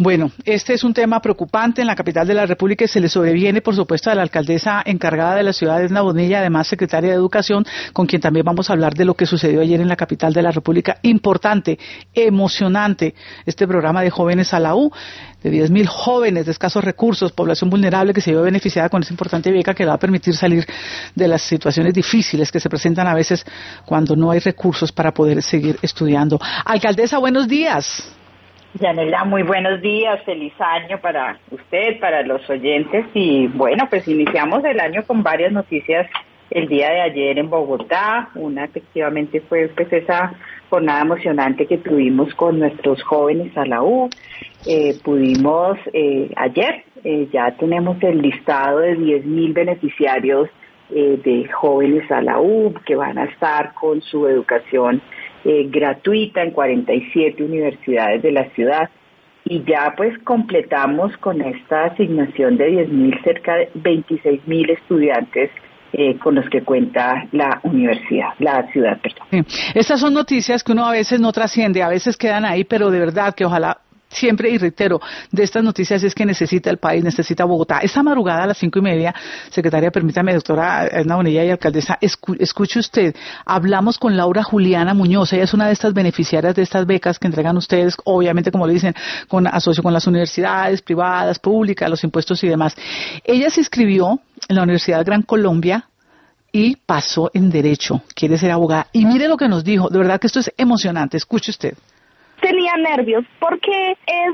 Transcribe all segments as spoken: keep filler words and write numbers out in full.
Bueno, este es un tema preocupante en la capital de la República y se le sobreviene, por supuesto, a la alcaldesa encargada de la ciudad de Edna Bonilla, además secretaria de Educación, con quien también vamos a hablar de lo que sucedió ayer en la capital de la República. Importante, emocionante, este programa de Jóvenes a la U, de diez mil jóvenes de escasos recursos, población vulnerable que se vio beneficiada con esta importante beca que le va a permitir salir de las situaciones difíciles que se presentan a veces cuando no hay recursos para poder seguir estudiando. Alcaldesa, buenos días. Yanela, muy buenos días, feliz año para usted, para los oyentes y bueno, pues iniciamos el año con varias noticias el día de ayer en Bogotá. Una efectivamente fue pues esa jornada emocionante que tuvimos con nuestros jóvenes a la U. Eh, pudimos eh, ayer, eh, ya tenemos el listado de diez mil beneficiarios eh, de jóvenes a la U que van a estar con su educación Eh, gratuita en cuarenta y siete universidades de la ciudad y ya pues completamos con esta asignación de diez mil, cerca de veintiséis mil estudiantes eh, con los que cuenta la universidad, la ciudad, perdón. Sí. Estas son noticias que uno a veces no trasciende, a veces quedan ahí, pero de verdad que ojalá siempre, y reitero, de estas noticias es que necesita el país, necesita Bogotá. Esta madrugada a las cinco y media, secretaria, permítame, doctora Edna Bonilla y alcaldesa, escu escuche usted, hablamos con Laura Juliana Muñoz, ella es una de estas beneficiarias de estas becas que entregan ustedes, obviamente, como le dicen, con asocio con las universidades privadas, públicas, los impuestos y demás. Ella se inscribió en la Universidad Gran Colombia y pasó en Derecho, quiere ser abogada. Y mire lo que nos dijo, de verdad que esto es emocionante, escuche usted. Tenía nervios porque es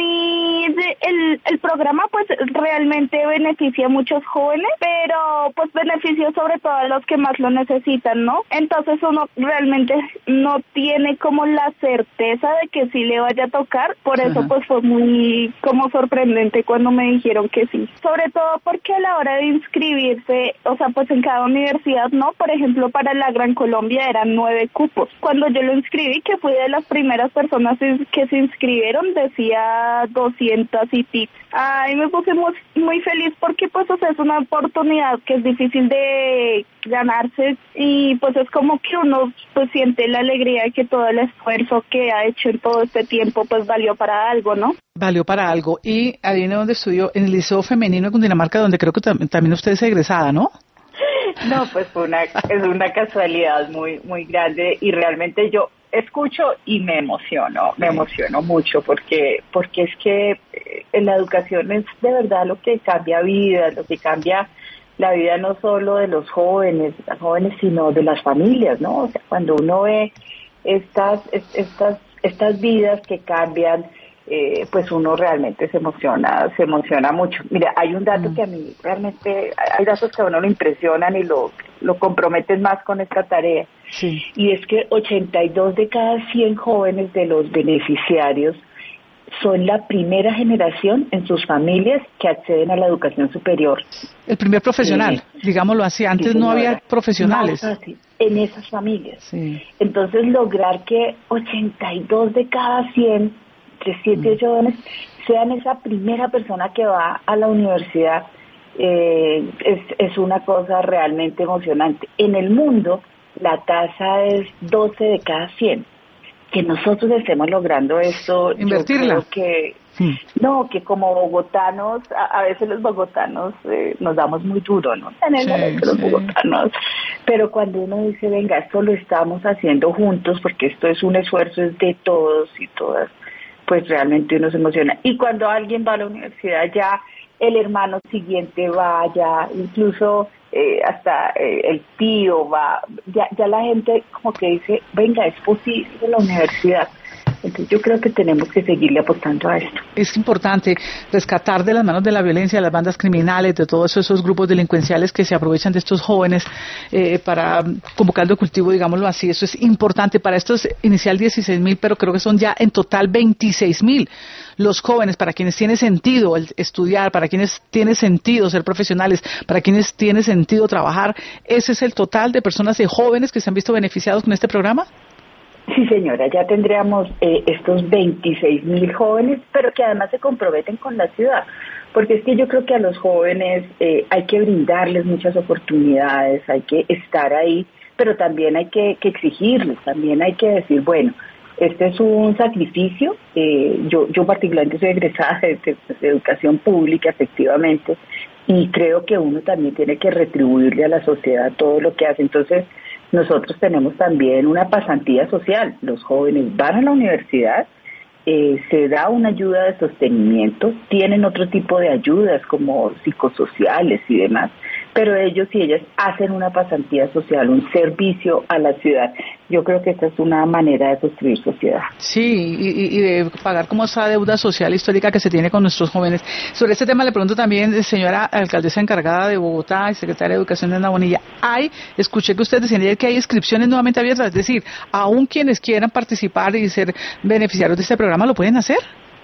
muy de, el el programa pues realmente beneficia a muchos jóvenes, pero pues beneficia sobre todo a los que más lo necesitan, ¿no? Entonces uno realmente no tiene como la certeza de que sí le vaya a tocar, por eso pues fue muy como sorprendente cuando me dijeron que sí, sobre todo porque a la hora de inscribirse, o sea pues en cada universidad, ¿no? Por ejemplo para la Gran Colombia eran nueve cupos, cuando yo lo inscribí, que fui de las primeras personas personas que se inscribieron, decía doscientas y pico. Ay, me puse muy, muy feliz porque pues o sea, es una oportunidad que es difícil de ganarse y pues es como que uno pues siente la alegría de que todo el esfuerzo que ha hecho en todo este tiempo pues valió para algo, ¿no? Valió para algo. Y adivine dónde estudió, en el Liceo Femenino de Cundinamarca, donde creo que tam también usted es egresada, ¿no? No, pues fue una, es una casualidad muy, muy grande y realmente yo escucho y me emociono, me emociono mucho porque porque es que eh, la educación es de verdad lo que cambia vidas, lo que cambia la vida no solo de los jóvenes, las jóvenes, sino de las familias, ¿no? O sea, cuando uno ve estas estas estas vidas que cambian, eh, pues uno realmente se emociona, se emociona mucho. Mira, hay un dato mm. que a mí realmente, hay datos que a uno lo impresionan y lo, lo comprometen más con esta tarea. Sí. Y es que ochenta y dos de cada cien jóvenes de los beneficiarios son la primera generación en sus familias que acceden a la educación superior. El primer profesional, sí, digámoslo así. Antes sí, no había profesionales. Más fácil, en esas familias. Sí. Entonces, lograr que ochenta y dos de cada cien, entre siete y ocho jóvenes, sean esa primera persona que va a la universidad, eh, es, es una cosa realmente emocionante. En el mundo, la tasa es doce de cada cien. Que nosotros estemos logrando esto, invertirla. Yo creo que sí. No, que como bogotanos, a, a veces los bogotanos eh, nos damos muy duro, ¿no? En el sí, momento los sí. bogotanos, pero cuando uno dice, venga, esto lo estamos haciendo juntos, porque esto es un esfuerzo es de todos y todas, pues realmente uno se emociona. Y cuando alguien va a la universidad, ya el hermano siguiente va, ya incluso eh, hasta eh, el tío va, ya, ya la gente como que dice, venga, es posible la universidad. Entonces yo creo que tenemos que seguirle apostando a esto. Es importante rescatar de las manos de la violencia, de las bandas criminales, de todos esos grupos delincuenciales que se aprovechan de estos jóvenes eh, para convocar el cultivo, digámoslo así. Eso es importante. Para estos inicial dieciséis mil, pero creo que son ya en total veintiséis mil los jóvenes, para quienes tiene sentido el estudiar, para quienes tiene sentido ser profesionales, para quienes tiene sentido trabajar. ¿Ese es el total de personas, de jóvenes que se han visto beneficiados con este programa? Sí, señora, ya tendríamos eh, estos veintiséis mil jóvenes, pero que además se comprometen con la ciudad, porque es que yo creo que a los jóvenes eh, hay que brindarles muchas oportunidades, hay que estar ahí, pero también hay que, que exigirles, también hay que decir, bueno, Este es un sacrificio. Eh, yo, yo particularmente soy egresada de, de, de educación pública, efectivamente, y creo que uno también tiene que retribuirle a la sociedad todo lo que hace. Entonces, nosotros tenemos también una pasantía social. Los jóvenes van a la universidad, eh, se da una ayuda de sostenimiento, tienen otro tipo de ayudas como psicosociales y demás, pero ellos y ellas hacen una pasantía social, un servicio a la ciudad. Yo creo que esta es una manera de construir sociedad. Sí, y, y de pagar como esa deuda social histórica que se tiene con nuestros jóvenes. Sobre este tema le pregunto también, señora alcaldesa encargada de Bogotá y secretaria de Educación de Ana Bonilla, hay, escuché que usted decía que hay inscripciones nuevamente abiertas, es decir, aún quienes quieran participar y ser beneficiarios de este programa, ¿lo pueden hacer?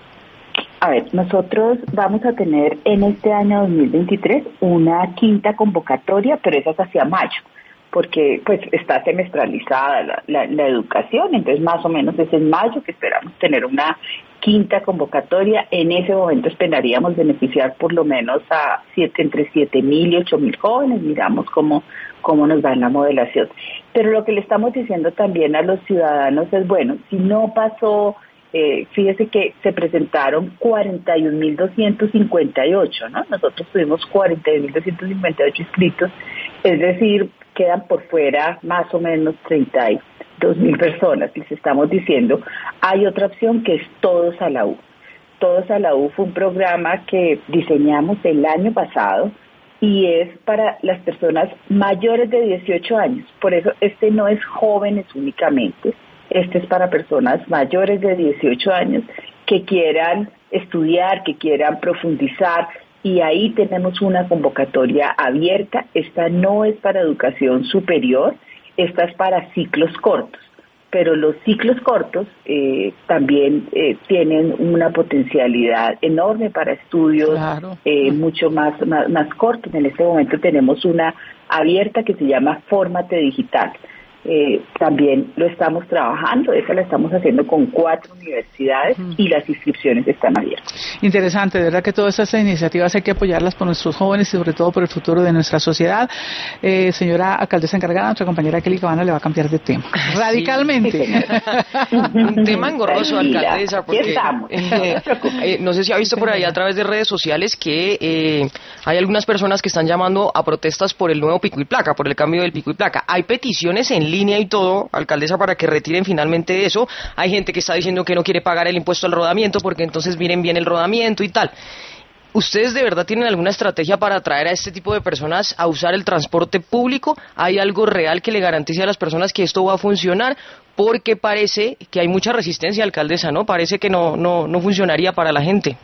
A ver, nosotros vamos a tener en este año dos mil veintitrés una quinta convocatoria, pero esa es hacia mayo, porque pues está semestralizada la, la, la educación, entonces más o menos es en mayo que esperamos tener una quinta convocatoria. En ese momento esperaríamos beneficiar por lo menos a siete, entre siete mil y ocho mil jóvenes, miramos cómo, cómo nos va en la modelación. Pero lo que le estamos diciendo también a los ciudadanos es, bueno, si no pasó... Eh, fíjese que se presentaron cuarenta y un mil doscientos cincuenta y ocho, ¿no? Nosotros tuvimos cuarenta y un mil doscientos cincuenta y ocho inscritos, es decir, quedan por fuera más o menos treinta y dos mil personas. Les estamos diciendo, hay otra opción que es Todos a la U. Todos a la U fue un programa que diseñamos el año pasado y es para las personas mayores de dieciocho años. Por eso este no es jóvenes únicamente. Este es para personas mayores de dieciocho años que quieran estudiar, que quieran profundizar, y ahí tenemos una convocatoria abierta. Esta no es para educación superior, esta es para ciclos cortos, pero los ciclos cortos eh, también eh, tienen una potencialidad enorme para estudios claro. eh, mucho más, más, más cortos. En este momento tenemos una abierta que se llama Fórmate Digital. Eh, también lo estamos trabajando, esa la estamos haciendo con cuatro universidades uh-huh. y las inscripciones están abiertas. Interesante, de verdad que todas estas iniciativas hay que apoyarlas por nuestros jóvenes y sobre todo por el futuro de nuestra sociedad. Eh, señora alcaldesa encargada, nuestra compañera Kelly Cabana le va a cambiar de tema, sí. radicalmente. Sí, un tema engorroso, alcaldesa, porque estamos. Eh, eh, no sé si ha visto por ahí a través de redes sociales que eh, hay algunas personas que están llamando a protestas por el nuevo pico y placa, por el cambio del pico y placa. Hay peticiones en línea y todo, alcaldesa, para que retiren finalmente eso. Hay gente que está diciendo que no quiere pagar el impuesto al rodamiento porque entonces miren bien el rodamiento y tal. ¿Ustedes de verdad tienen alguna estrategia para atraer a este tipo de personas a usar el transporte público? ¿Hay algo real que le garantice a las personas que esto va a funcionar? Porque parece que hay mucha resistencia, alcaldesa, ¿no? Parece que no, no, no funcionaría para la gente.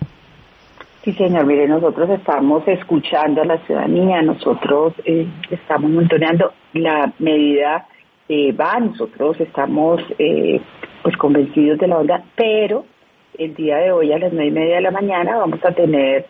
Sí, señor, mire, nosotros estamos escuchando a la ciudadanía, nosotros eh, estamos monitoreando la medida. Eh, va, nosotros estamos eh, pues convencidos de la onda, pero el día de hoy a las nueve y media de la mañana vamos a tener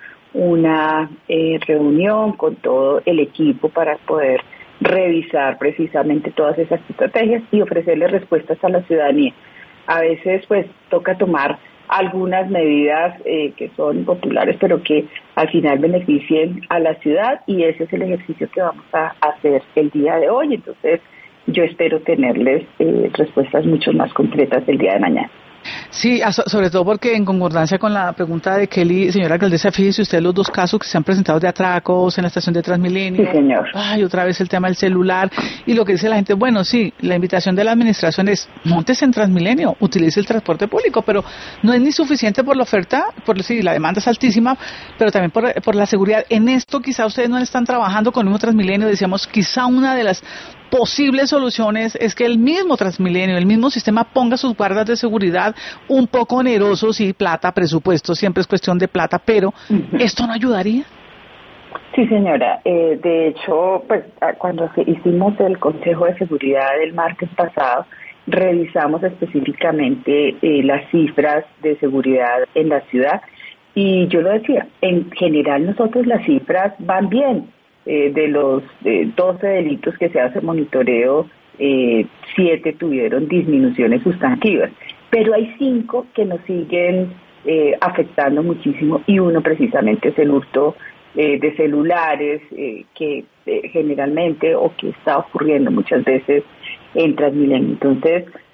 una eh, reunión con todo el equipo para poder revisar precisamente todas esas estrategias y ofrecerle respuestas a la ciudadanía. A veces pues toca tomar algunas medidas eh, que son populares, pero que al final beneficien a la ciudad, y ese es el ejercicio que vamos a hacer el día de hoy. Entonces, yo espero tenerles eh, respuestas mucho más concretas el día de mañana. Sí, sobre todo porque en concordancia con la pregunta de Kelly, señora alcaldesa, fíjese usted los dos casos que se han presentado de atracos en la estación de Transmilenio. Sí, señor. Ay, otra vez el tema del celular. Y lo que dice la gente, bueno, sí, la invitación de la administración es, móntese en Transmilenio, utilice el transporte público, pero no es ni suficiente por la oferta, por sí, la demanda es altísima, pero también por, por la seguridad. En esto quizá ustedes no están trabajando con el mismo Transmilenio, decíamos, quizá una de las posibles soluciones es que el mismo Transmilenio, el mismo sistema ponga sus guardas de seguridad un poco onerosos, y plata, presupuesto, siempre es cuestión de plata, pero uh-huh. ¿esto no ayudaría? Sí, señora. Eh, de hecho, pues cuando hicimos el Consejo de Seguridad el martes pasado, revisamos específicamente eh, las cifras de seguridad en la ciudad, y yo lo decía, en general nosotros las cifras van bien. Eh, de los eh, doce delitos que se hace monitoreo, eh, siete tuvieron disminuciones sustantivas, pero hay cinco que nos siguen eh, afectando muchísimo, y uno precisamente es el hurto eh, de celulares, eh, que eh, generalmente, o que está ocurriendo muchas veces en Transmilenio. Entonces,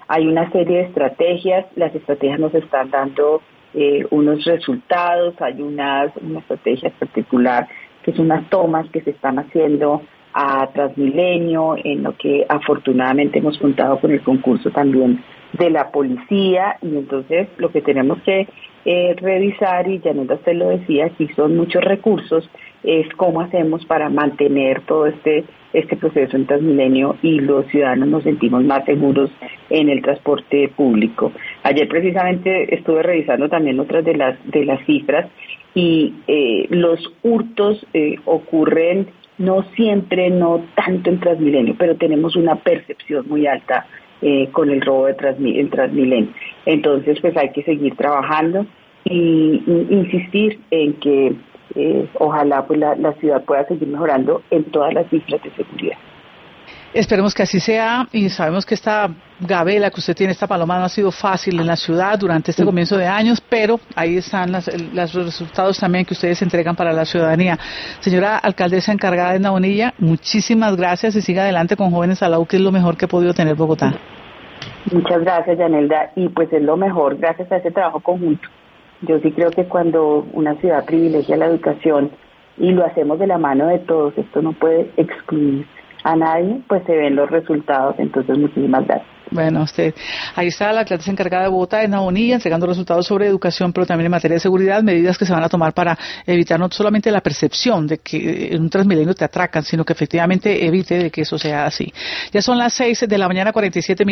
hay una serie de estrategias, las estrategias nos están dando eh, unos resultados, hay unas, una estrategia particular que son unas tomas que se están haciendo a Transmilenio, en lo que afortunadamente hemos contado con el concurso también de la policía, y entonces lo que tenemos que eh, revisar, y Yanela usted lo decía, aquí son muchos recursos, es cómo hacemos para mantener todo este este proceso en Transmilenio y los ciudadanos nos sentimos más seguros en el transporte público. Ayer precisamente estuve revisando también otras de las de las cifras y eh, los hurtos eh, ocurren no siempre, no tanto en Transmilenio, pero tenemos una percepción muy alta eh, con el robo de Transmi- en Transmilenio. Entonces, pues hay que seguir trabajando y, y insistir en que eh, ojalá pues la, la ciudad pueda seguir mejorando en todas las cifras de seguridad. Esperemos que así sea, y sabemos que esta gabela que usted tiene, esta paloma, no ha sido fácil en la ciudad durante este comienzo de años, pero ahí están las, los resultados también que ustedes entregan para la ciudadanía. Señora alcaldesa encargada de Naonilla, muchísimas gracias y siga adelante con Jóvenes a la U, que es lo mejor que ha podido tener Bogotá. Muchas gracias, Yanelda, y pues es lo mejor gracias a ese trabajo conjunto. Yo sí creo que cuando una ciudad privilegia la educación y lo hacemos de la mano de todos, esto no puede excluir a nadie, pues se ven los resultados. Entonces, muchísimas gracias. Bueno, usted, ahí está la alcaldesa encargada de Bogotá, de Naonilla, entregando resultados sobre educación, pero también en materia de seguridad, medidas que se van a tomar para evitar no solamente la percepción de que en un Transmilenio te atracan, sino que efectivamente evite de que eso sea así. Ya son las seis de la mañana, cuarenta y siete minutos.